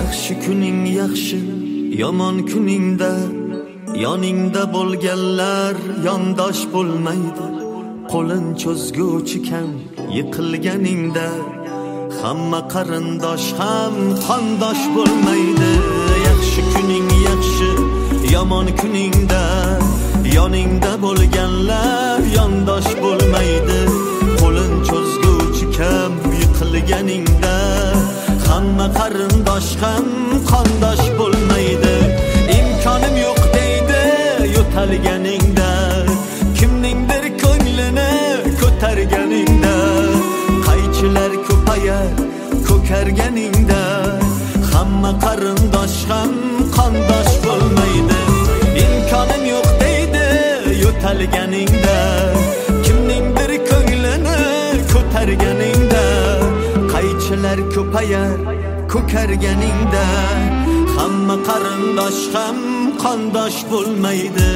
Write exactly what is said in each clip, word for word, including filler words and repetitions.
yaxshi kuning yaxshi, yomon kuningda yoningda bo'lganlar yondosh bo'lmaydi. Qo'lin cho'zguvchi kam yiqilganingda hamma qarindosh ham qondosh bo'lmaydi. Yaxshi kuning yaxshi, yomon kuningda yoningda bo'lganlar yondosh bo'lmaydi. Qo'lin cho'zguvchi kam yiqilganingda hamma qarindosh ham qondosh bo'lmaydi. Imkonim yo'q deydi yo'talganingda, kimningdir ko'nglini ko'targaningda, qaychilar ko'payar ko'karganingda hamma qarindosh ham qondosh bo'lmaydi. Imkonim yo'q deydi yo'talganingda, kimningdir ko'nglini ko'targaningda, qaychilar ko'payar ko'karganingda hamma qarindosh ham qondosh bo'lmaydi.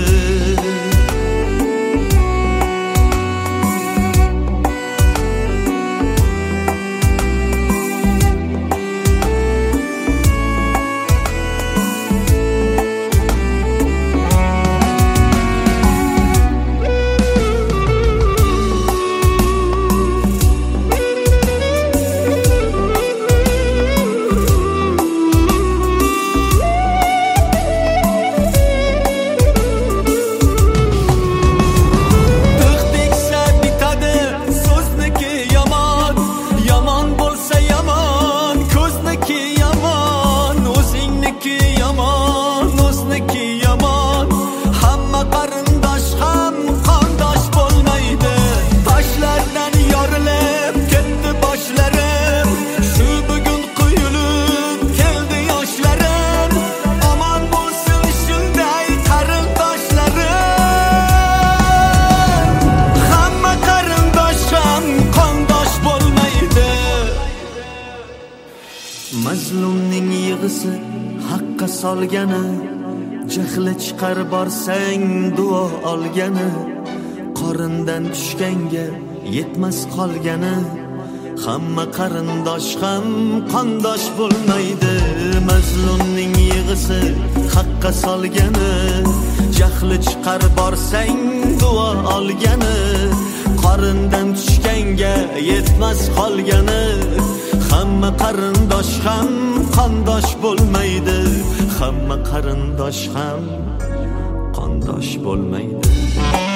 Mazlumning yig'isi haqqa solgani, jahli chiqar borsang duo olgani, qorindan tushganga yetmas qolgani hamma qarindosh ham qondosh bo'lmaydi. Mazlumning yig'isi haqqa solgani, jahli chiqar borsang duo olgani, qorindan tushganga yetmas qolgani hamma qarindosh ham qondosh bo'lmaydi. Hamma qarindosh ham qondosh bo'lmaydi.